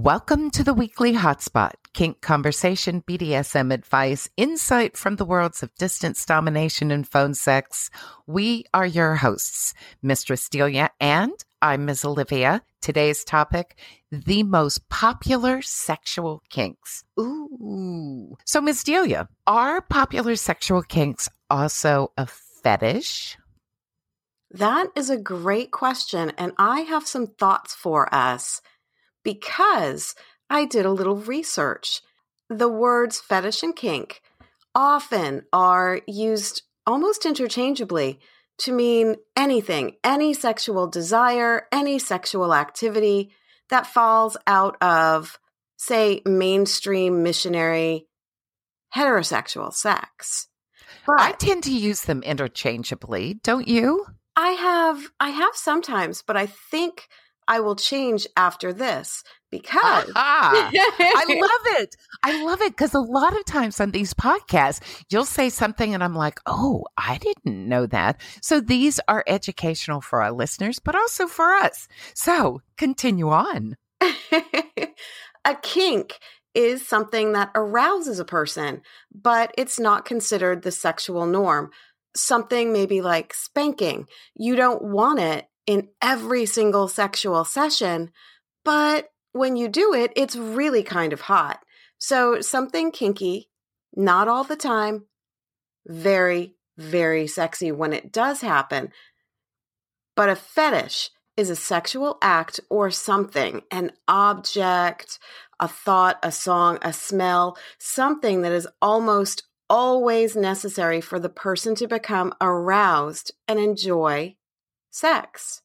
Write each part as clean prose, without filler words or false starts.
Welcome to the weekly hotspot. Kink conversation, BDSM advice, insight from the worlds of distance domination and phone sex. We are your hosts, Mistress Delia, and I'm Ms. Olivia. Today's topic, the most popular sexual kinks. Ooh. So, Ms. Delia, are popular sexual kinks also a fetish? That is a great question, and I have some thoughts for us because I did a little research. The words fetish and kink often are used almost interchangeably to mean anything, any sexual desire, any sexual activity that falls out of, say, mainstream missionary heterosexual sex. But I tend to use them interchangeably, don't you? I have sometimes, but I think I will change after this because I love it. I love it because a lot of times on these podcasts, you'll say something and I'm like, oh, I didn't know that. So these are educational for our listeners, but also for us. So continue on. A kink is something that arouses a person, but it's not considered the sexual norm. Something maybe like spanking. You don't want it in every single sexual session, but when you do it, it's really kind of hot. So something kinky, not all the time, very, very sexy when it does happen. But a fetish is a sexual act or something, an object, a thought, a song, a smell, something that is almost always necessary for the person to become aroused and enjoy sex.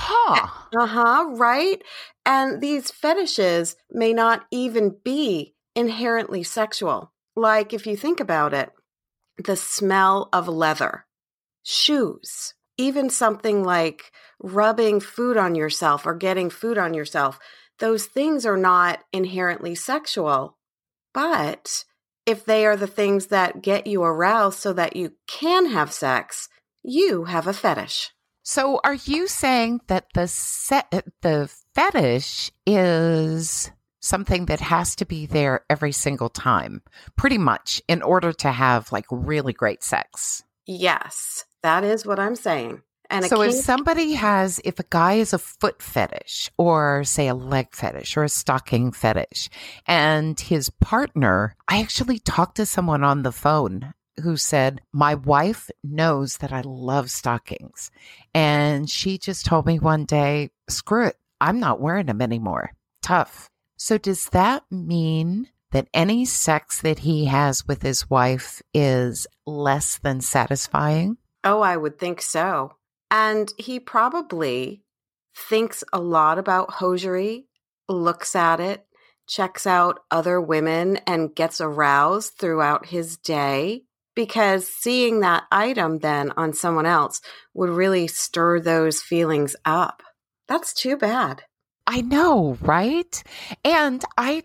Right? And these fetishes may not even be inherently sexual. Like if you think about it, the smell of leather, shoes, even something like rubbing food on yourself or getting food on yourself. Those things are not inherently sexual, but if they are the things that get you aroused so that you can have sex, you have a fetish. So are you saying that the fetish is something that has to be there every single time, pretty much, in order to have like really great sex? Yes, that is what I'm saying. And so if a guy is a foot fetish or say a leg fetish or a stocking fetish and his partner, I actually talked to someone on the phone who said, my wife knows that I love stockings. And she just told me one day, screw it, I'm not wearing them anymore. Tough. So does that mean that any sex that he has with his wife is less than satisfying? Oh, I would think so. And he probably thinks a lot about hosiery, looks at it, checks out other women, and gets aroused throughout his day. Because seeing that item then on someone else would really stir those feelings up. That's too bad. I know, right? And I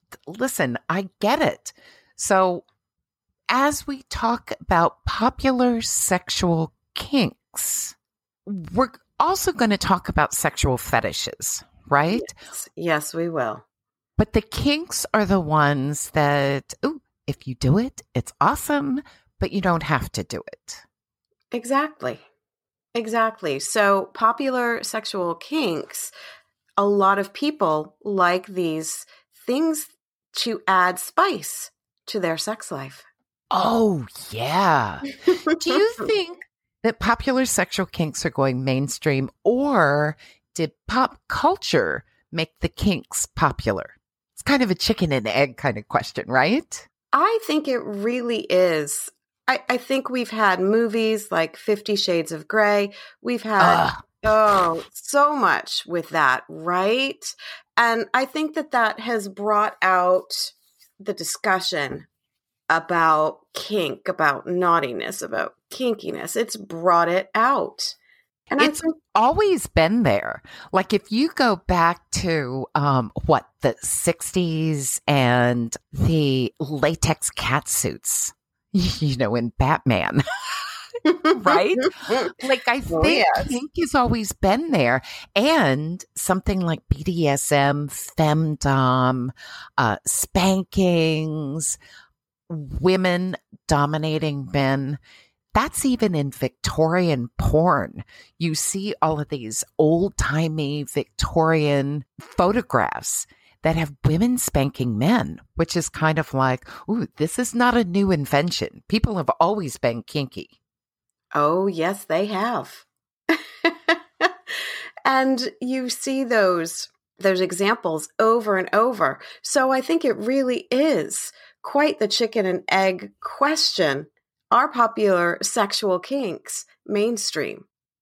get it. So as we talk about popular sexual kinks, we're also going to talk about sexual fetishes, right? Yes, we will. But the kinks are the ones that, if you do it, it's awesome, but you don't have to do it. Exactly. So popular sexual kinks, a lot of people like these things to add spice to their sex life. Oh, yeah. Do you think that popular sexual kinks are going mainstream, or did pop culture make the kinks popular? It's kind of a chicken and egg kind of question, right? I think it really is. I think we've had movies like 50 Shades of Grey. We've had, so much with that, right? And I think that has brought out the discussion about kink, about naughtiness, about kinkiness. It's brought it out. And it's always been there. Like if you go back to the 60s and the latex cat suits, in Batman. Right? Like, I Oh, think yes. kink has always been there. And something like BDSM, femdom, spankings, women dominating men. That's even in Victorian porn. You see all of these old timey Victorian photographs that have women spanking men, which is kind of like, ooh, this is not a new invention. People have always been kinky. Oh, yes, they have. And you see those examples over and over. So I think it really is quite the chicken and egg question. Are popular sexual kinks mainstream?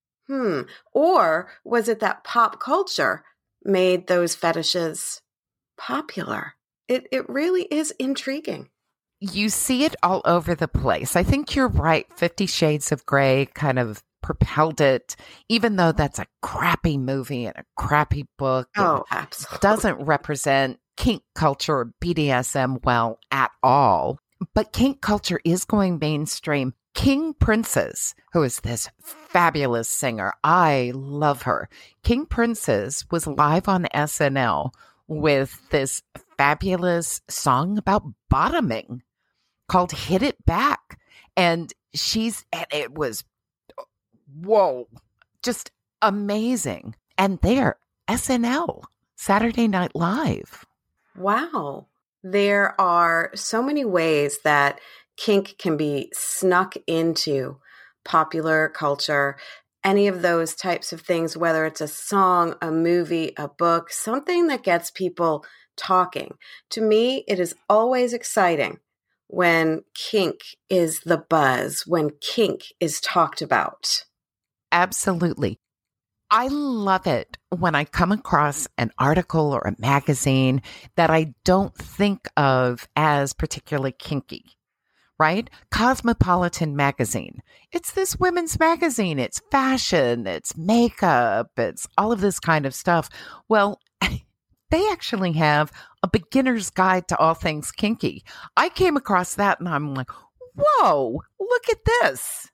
Or was it that pop culture made those fetishes popular? It really is intriguing. You see it all over the place. I think you're right. 50 Shades of Grey kind of propelled it, even though that's a crappy movie and a crappy book and Oh, absolutely. doesn't represent kink culture or BDSM well at all. But kink culture is going mainstream. King Princess, who is this fabulous singer, I love her. King Princess was live on SNL with this fabulous song about bottoming called Hit It Back. And it was, whoa, just amazing. And there, SNL, Saturday Night Live. Wow. There are so many ways that kink can be snuck into popular culture. Any of those types of things, whether it's a song, a movie, a book, something that gets people talking. To me, it is always exciting when kink is the buzz, when kink is talked about. Absolutely. I love it when I come across an article or a magazine that I don't think of as particularly kinky, right? Cosmopolitan magazine. It's this women's magazine. It's fashion, it's makeup, it's all of this kind of stuff. Well, they actually have a beginner's guide to all things kinky. I came across that and I'm like, whoa, look at this.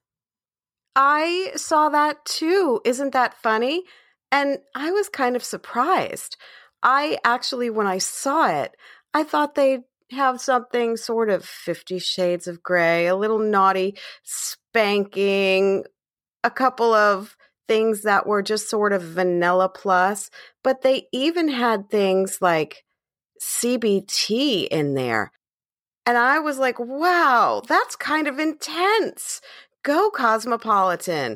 I saw that too. Isn't that funny? And I was kind of surprised. I actually, when I saw it, I thought they'd have something sort of 50 Shades of Grey, a little naughty spanking, a couple of things that were just sort of vanilla plus, but they even had things like CBT in there. And I was like, wow, that's kind of intense. Go Cosmopolitan.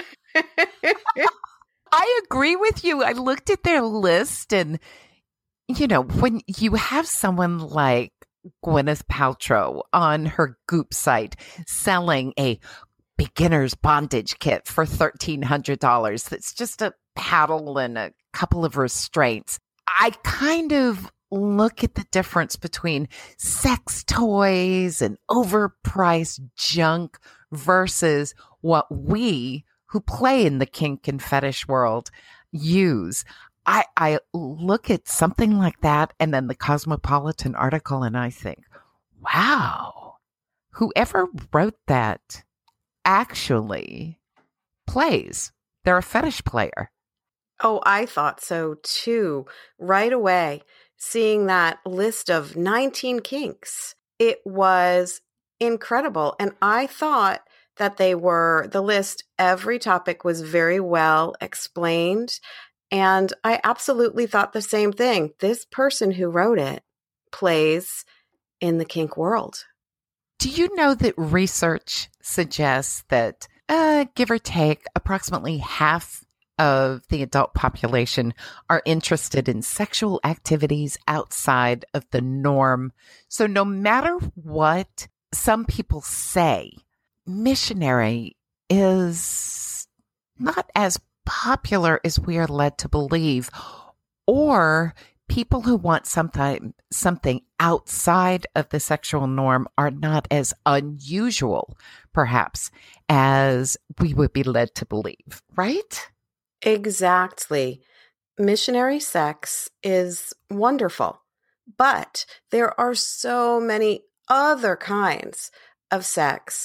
I agree with you. I looked at their list and, when you have someone like Gwyneth Paltrow on her Goop site selling a beginner's bondage kit for $1,300 that's just a paddle and a couple of restraints, I kind of look at the difference between sex toys and overpriced junk versus what we who play in the kink and fetish world use. I look at something like that and then the Cosmopolitan article and I think, wow, whoever wrote that actually plays. They're a fetish player. Oh, I thought so too. Right away, seeing that list of 19 kinks, it was incredible. And I thought that the list, every topic was very well explained. And I absolutely thought the same thing. This person who wrote it plays in the kink world. Do you know that research suggests that, give or take, approximately half of the adult population are interested in sexual activities outside of the norm? So no matter what some people say, missionary is not as popular as we are led to believe, or people who want something outside of the sexual norm are not as unusual, perhaps, as we would be led to believe, right? Exactly. Missionary sex is wonderful, but there are so many other kinds of sex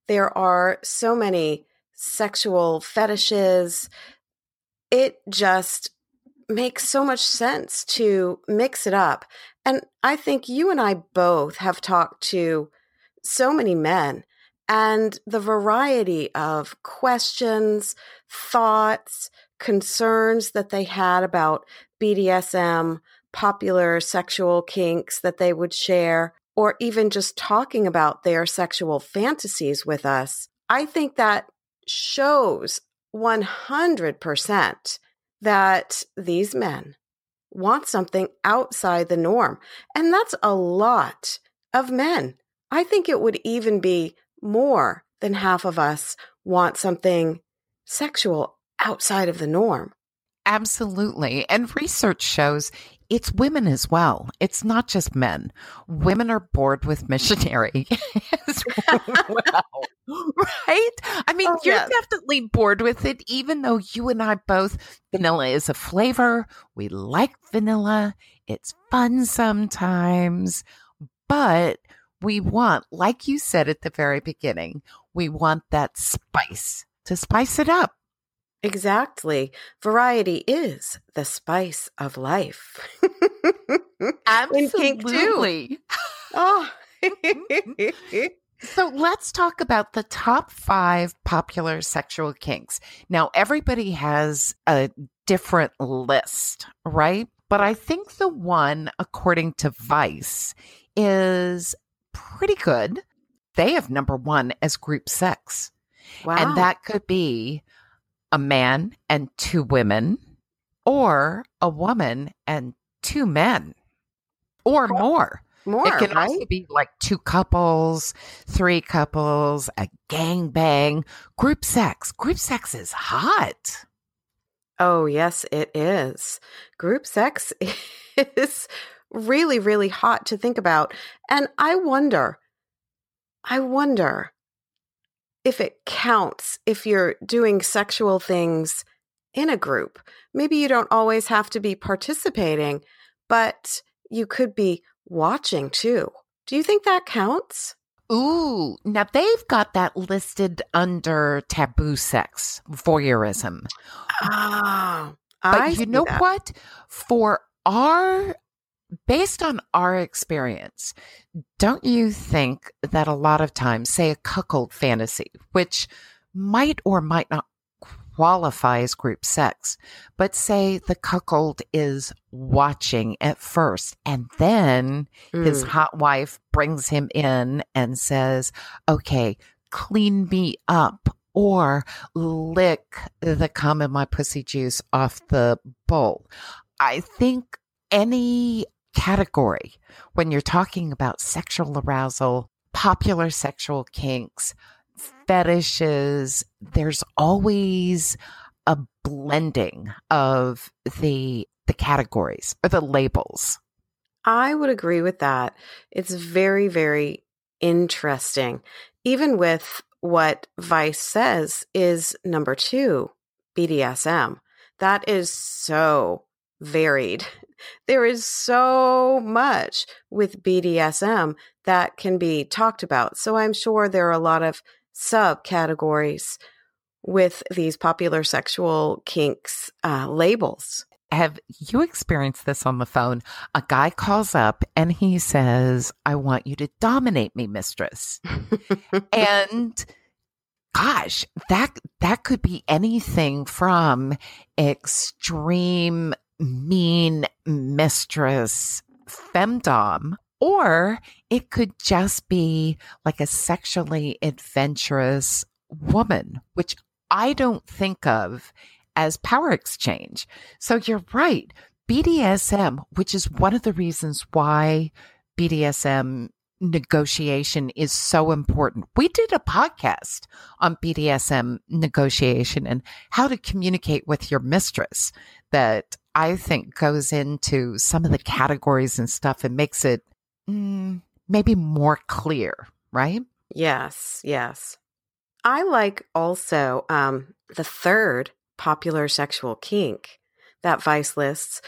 there are so many sexual fetishes. It just makes so much sense to mix it up. And I think you and I both have talked to so many men, and the variety of questions, thoughts, concerns that they had about BDSM, popular sexual kinks that they would share, or even just talking about their sexual fantasies with us, I think that shows 100% that these men want something outside the norm. And that's a lot of men. I think it would even be more than half of us want something sexual outside of the norm. Absolutely. And research shows it's women as well. It's not just men. Women are bored with missionary as well. Right? I mean, you're definitely bored with it, even though you and I both, vanilla is a flavor. We like vanilla. It's fun sometimes. But we want, like you said at the very beginning, we want that spice to spice it up. Exactly. Variety is the spice of life. Absolutely. Oh. So let's talk about the top 5 popular sexual kinks. Now, everybody has a different list, right? But I think the one, according to Vice, is pretty good. They have number 1 as group sex. Wow. And that could be a man and 2 women, or a woman and 2 men, or more. It can right? also be like 2 couples, 3 couples, a gangbang, group sex. Group sex is hot. Oh, yes, it is. Group sex is really, really hot to think about. And I wonder if it counts if you're doing sexual things in a group. Maybe you don't always have to be participating, but you could be watching too. Do you think that counts? Ooh, now they've got that listed under taboo sex, voyeurism. Ah, but you know what? Based on our experience, don't you think that a lot of times, say a cuckold fantasy, which might or might not qualify as group sex, but say the cuckold is watching at first and then his hot wife brings him in and says, okay, clean me up or lick the cum in my pussy juice off the bowl. I think any category when you're talking about sexual arousal, popular sexual kinks, fetishes, there's always a blending of the categories or the labels. I would agree with that. It's very, very interesting. Even with what Vice says is number 2, BDSM. That is so varied. There is so much with BDSM that can be talked about. So I'm sure there are a lot of subcategories with these popular sexual kinks labels. Have you experienced this on the phone? A guy calls up and he says, I want you to dominate me, mistress. And gosh, that could be anything from extreme mean mistress femdom, or it could just be like a sexually adventurous woman, which I don't think of as power exchange. So you're right. BDSM, which is one of the reasons why BDSM negotiation is so important. We did a podcast on BDSM negotiation and how to communicate with your mistress that I think goes into some of the categories and stuff and makes it maybe more clear, right? Yes, yes. I like also the third popular sexual kink that Vice lists,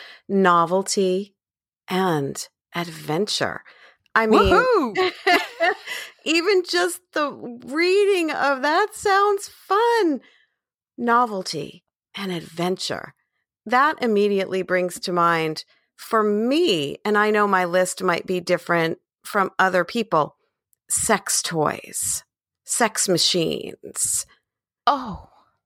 novelty and adventure. I mean, Even just the reading of that sounds fun. Novelty and adventure. That immediately brings to mind, for me, and I know my list might be different from other people, sex toys, sex machines. Oh,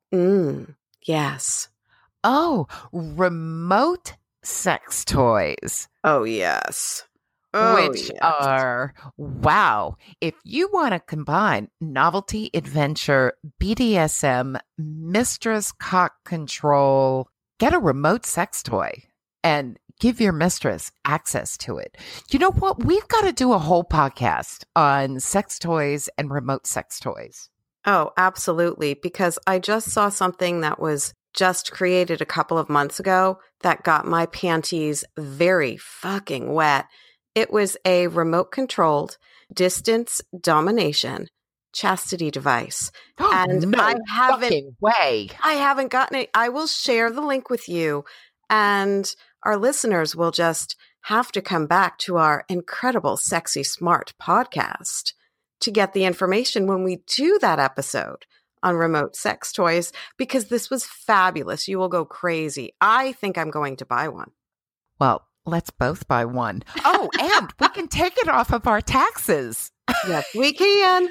Yes. oh, remote sex toys. Oh, yes. Oh, Which yes. are, wow. If you want to combine novelty, adventure, BDSM, mistress cock control, get a remote sex toy and give your mistress access to it. You know what? We've got to do a whole podcast on sex toys and remote sex toys. Oh, absolutely. Because I just saw something that was just created a couple of months ago that got my panties very fucking wet. It was a remote controlled distance domination chastity device. And no I fucking way. haven't gotten it. I will share the link with you, and our listeners will just have to come back to our incredible Sexy Smart podcast to get the information when we do that episode on remote sex toys, because this was fabulous. You will go crazy. I think I'm going to buy one. Well, let's both buy one. Oh, and we can take it off of our taxes. Yes, we can.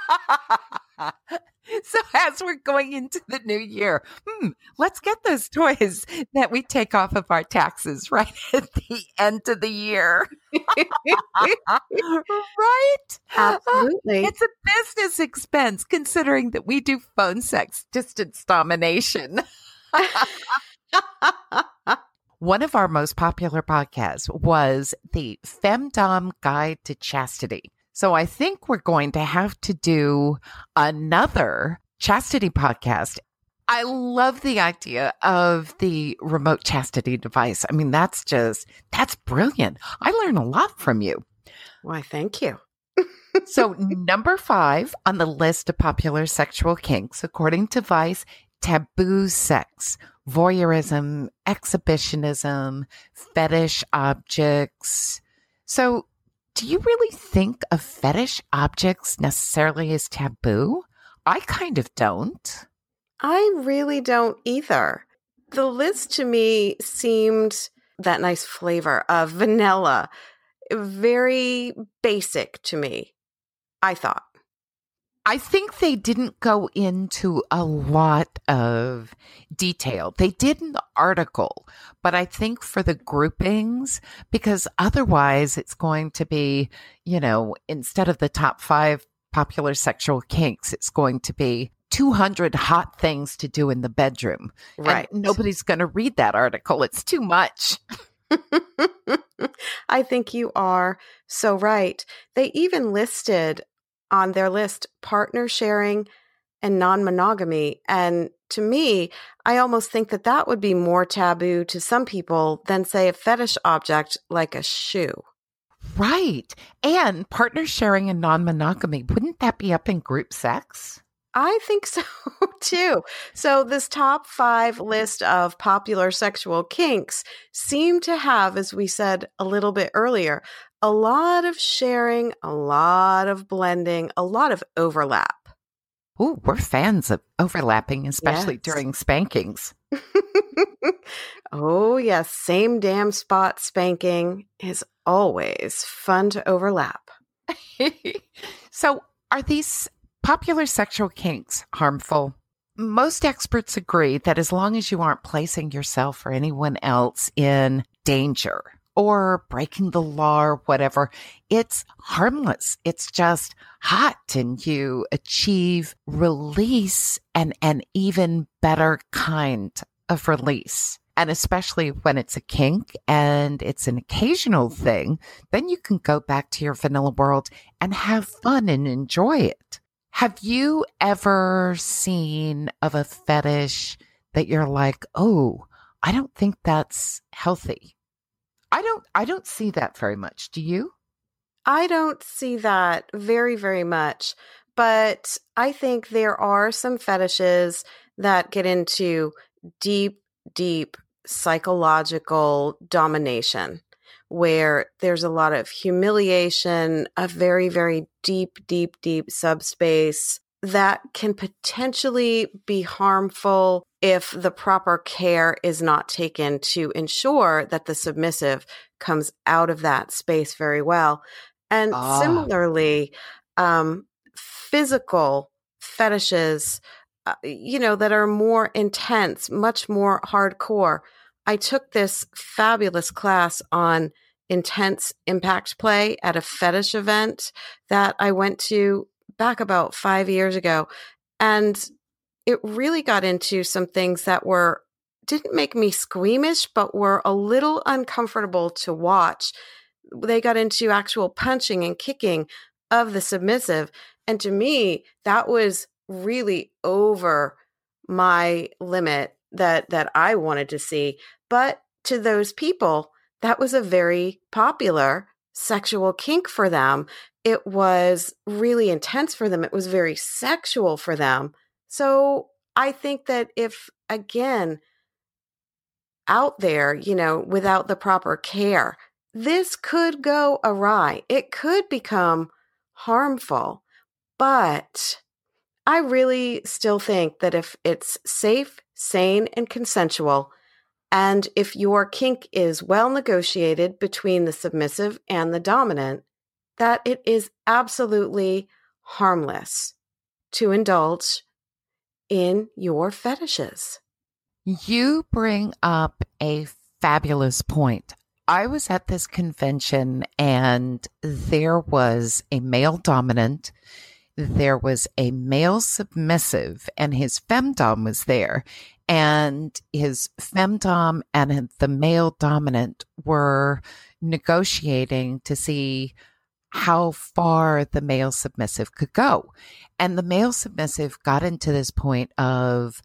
So as we're going into the new year, let's get those toys that we take off of our taxes right at the end of the year. Right? Absolutely. It's a business expense considering that we do phone sex distance domination. One of our most popular podcasts was the Femdom Guide to Chastity. So I think we're going to have to do another chastity podcast. I love the idea of the remote chastity device. I mean, that's brilliant. I learn a lot from you. Why, thank you. So number 5 on the list of popular sexual kinks, according to Vice, taboo sex, voyeurism, exhibitionism, fetish objects. So do you really think of fetish objects necessarily as taboo? I kind of don't. I really don't either. The list to me seemed that nice flavor of vanilla, very basic to me, I thought. I think they didn't go into a lot of detail. They did an article, but I think for the groupings, because otherwise it's going to be, instead of the top 5 popular sexual kinks, it's going to be 200 hot things to do in the bedroom. Right. And nobody's going to read that article. It's too much. I think you are so right. They even listed on their list partner sharing and non-monogamy. And to me, I almost think that would be more taboo to some people than, say, a fetish object like a shoe. Right. And partner sharing and non-monogamy, wouldn't that be up in group sex? I think so, too. So this top 5 list of popular sexual kinks seem to have, as we said a little bit earlier, a lot of sharing, a lot of blending, a lot of overlap. Ooh, we're fans of overlapping, especially during spankings. Oh, yes. Same damn spot spanking is always fun to overlap. So are these popular sexual kinks harmful? Most experts agree that as long as you aren't placing yourself or anyone else in danger or breaking the law or whatever, it's harmless. It's just hot and you achieve release and an even better kind of release. And especially when it's a kink and it's an occasional thing, then you can go back to your vanilla world and have fun and enjoy it. Have you ever seen of a fetish that you're like, oh, I don't think that's healthy? I don't see that very much. Do you? I don't see that very, very much, but I think there are some fetishes that get into deep, deep psychological domination, where there's a lot of humiliation, a very, very deep, deep, deep subspace that can potentially be harmful if the proper care is not taken to ensure that the submissive comes out of that space very well. And similarly, physical fetishes, that are more intense, much more hardcore. I took this fabulous class on intense impact play at a fetish event that I went to back about 5 years ago. And it really got into some things that didn't make me squeamish, but were a little uncomfortable to watch. They got into actual punching and kicking of the submissive. And to me, that was really over my limit that I wanted to see. But to those people, that was a very popular sexual kink for them. It was really intense for them. It was very sexual for them. So I think that if, again, out there, without the proper care, this could go awry. It could become harmful. But I really still think that if it's safe, sane, and consensual, and if your kink is well negotiated between the submissive and the dominant, that it is absolutely harmless to indulge in your fetishes. You bring up a fabulous point. I was at this convention and there was a male dominant, there was a male submissive, and his femdom was there. And his femdom and the male dominant were negotiating to see how far the male submissive could go. And the male submissive got into this point of,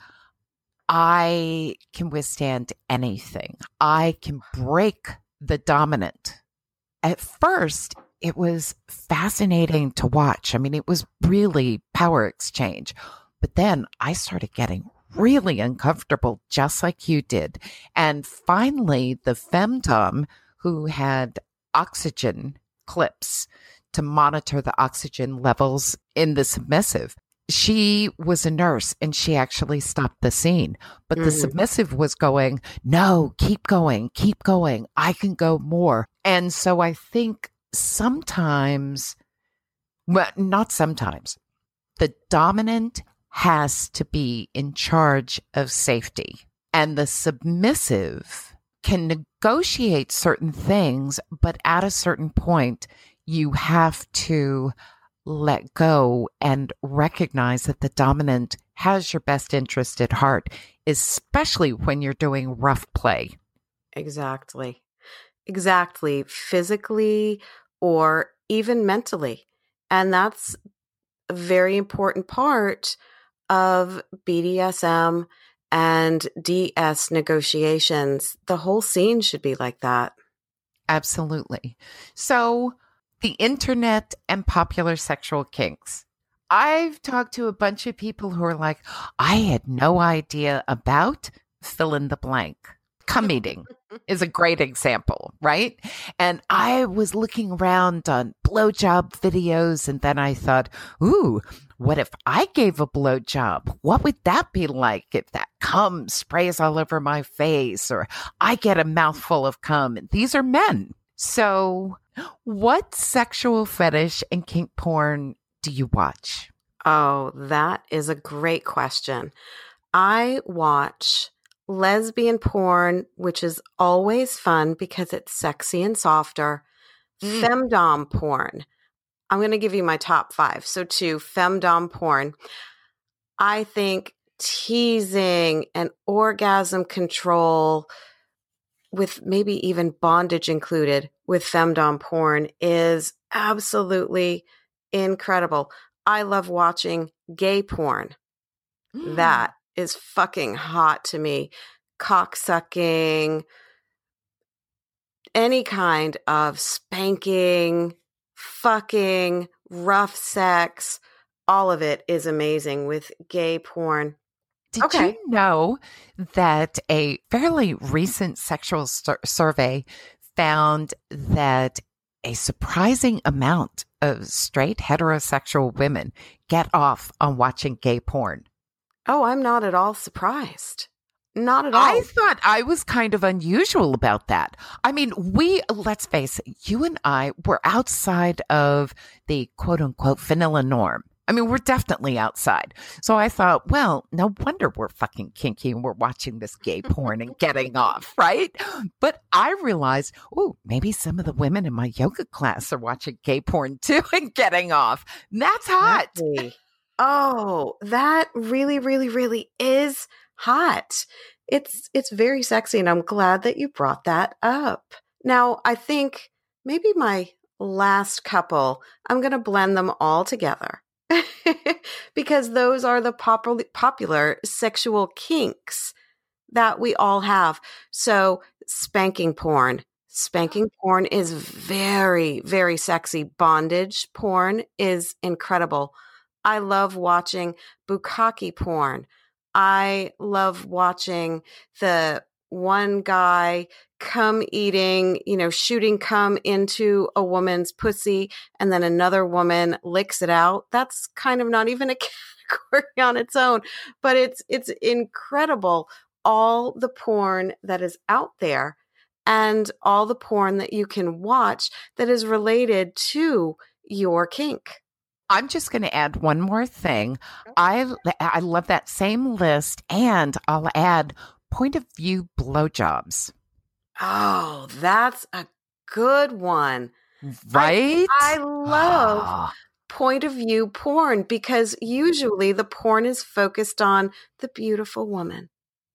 I can withstand anything. I can break the dominant. At first, it was fascinating to watch. I mean, it was really power exchange. But then I started getting really uncomfortable, just like you did. And finally, the femdom, who had oxygen clips to monitor the oxygen levels in the submissive, she was a nurse and she actually stopped the scene. But the submissive was going, no, keep going. I can go more. And so I think sometimes, well, not sometimes, the dominant has to be in charge of safety. And the submissive can negotiate certain things, but at a certain point, you have to let go and recognize that the dominant has your best interest at heart, especially when you're doing rough play. Exactly. Physically or even mentally. And that's a very important part of BDSM and DS negotiations. The whole scene should be like that. Absolutely. So the internet and popular sexual kinks. I've talked to a bunch of people who are like, I had no idea about fill in the blank. Cum eating is a great example, right? And I was looking around on blowjob videos, and then I thought, ooh, what if I gave a blowjob? What would that be like if that cum sprays all over my face, or I get a mouthful of cum? And these are men. So what sexual fetish and kink porn do you watch? Oh, that is a great question. I watch lesbian porn, which is always fun because it's sexy and softer. Femdom porn. I'm going to give you my top 5. So 2, femdom porn. I think teasing and orgasm control, with maybe even bondage included with femdom porn, is absolutely incredible. I love watching gay porn. That is fucking hot to me. Cocksucking, any kind of spanking, fucking, rough sex, all of it is amazing with gay porn. Did you know that a fairly recent sexual survey found that a surprising amount of straight heterosexual women get off on watching gay porn. Oh, I'm not at all surprised. Not at all. I thought I was kind of unusual about that. I mean, let's face it, you and I were outside of the quote unquote vanilla norm. I mean, we're definitely outside. So I thought, well, no wonder we're fucking kinky and we're watching this gay porn and getting off, right? But I realized, oh, maybe some of the women in my yoga class are watching gay porn too and getting off. And that's hot. Exactly. Oh, that really, really, really is hot. It's very sexy, and I'm glad that you brought that up. Now, I think maybe my last couple, I'm going to blend them all together because those are the popular sexual kinks that we all have. So, spanking porn. Spanking porn is very, very sexy. Bondage porn is incredible. I love watching bukkake porn. I love watching the one guy cum eating, shooting cum into a woman's pussy, and then another woman licks it out. That's kind of not even a category on its own, but it's incredible. All the porn that is out there and all the porn that you can watch that is related to your kink. I'm just going to add one more thing. I love that same list, and I'll add point of view blowjobs. Oh, that's a good one. Right? I love point of view porn because usually the porn is focused on the beautiful woman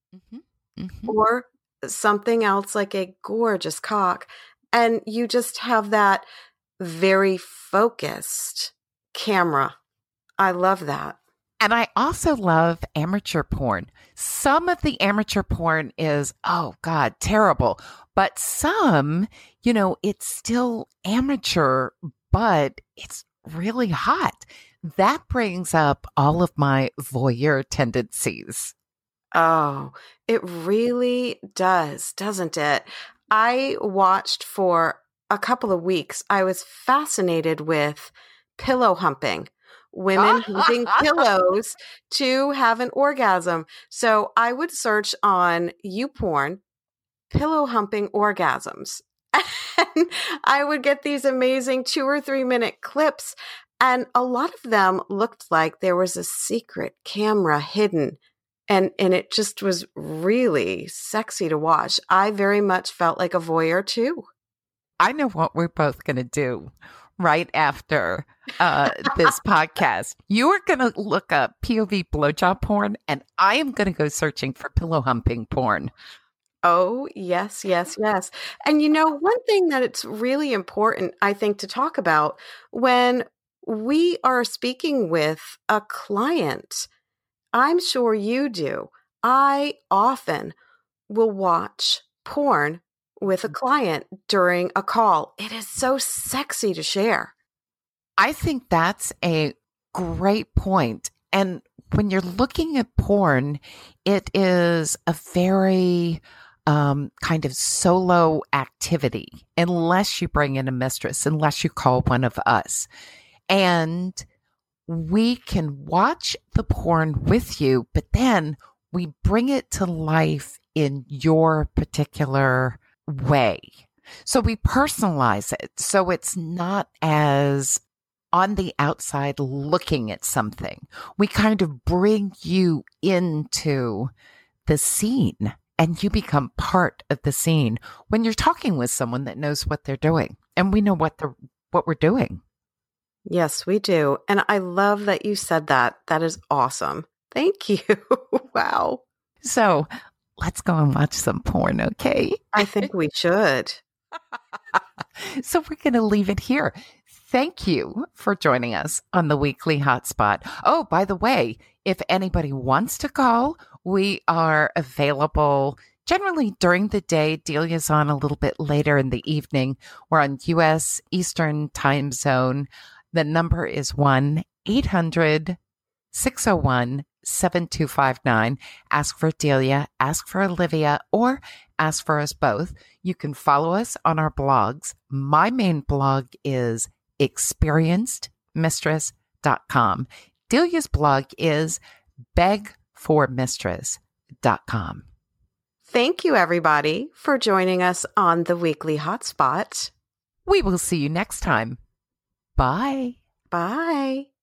or something else like a gorgeous cock. And you just have that very focused camera. I love that. And I also love amateur porn. Some of the amateur porn is, oh God, terrible. But some, it's still amateur, but it's really hot. That brings up all of my voyeur tendencies. Oh, it really does, doesn't it? I watched for a couple of weeks. I was fascinated with pillow humping, women using pillows to have an orgasm. So I would search on YouPorn, pillow humping orgasms. And I would get these amazing 2 or 3 minute clips. And a lot of them looked like there was a secret camera hidden. And it just was really sexy to watch. I very much felt like a voyeur too. I know what we're both going to do right after this podcast. You are going to look up POV blowjob porn, and I am going to go searching for pillow humping porn. Oh, yes, yes, yes. And one thing that it's really important, I think, to talk about when we are speaking with a client, I'm sure you do. I often will watch porn with a client during a call. It is so sexy to share. I think that's a great point. And when you're looking at porn, it is a very kind of solo activity, unless you bring in a mistress, unless you call one of us. And we can watch the porn with you, but then we bring it to life in your particular way. So we personalize it. So it's not as on the outside looking at something. We kind of bring you into the scene and you become part of the scene when you're talking with someone that knows what they're doing. And we know what we're doing. Yes, we do. And I love that you said that. That is awesome. Thank you. Wow. So let's go and watch some porn, okay? I think we should. So we're going to leave it here. Thank you for joining us on the Weekly Hotspot. Oh, by the way, if anybody wants to call, we are available generally during the day. Delia's on a little bit later in the evening. We're on U.S. Eastern Time Zone. The number is 1-800-601-0950. 7259. Ask for Delia, ask for Olivia, or ask for us both. You can follow us on our blogs. My main blog is experiencedmistress.com. Delia's blog is begformistress.com. Thank you, everybody, for joining us on the Weekly Hotspot. We will see you next time. Bye. Bye.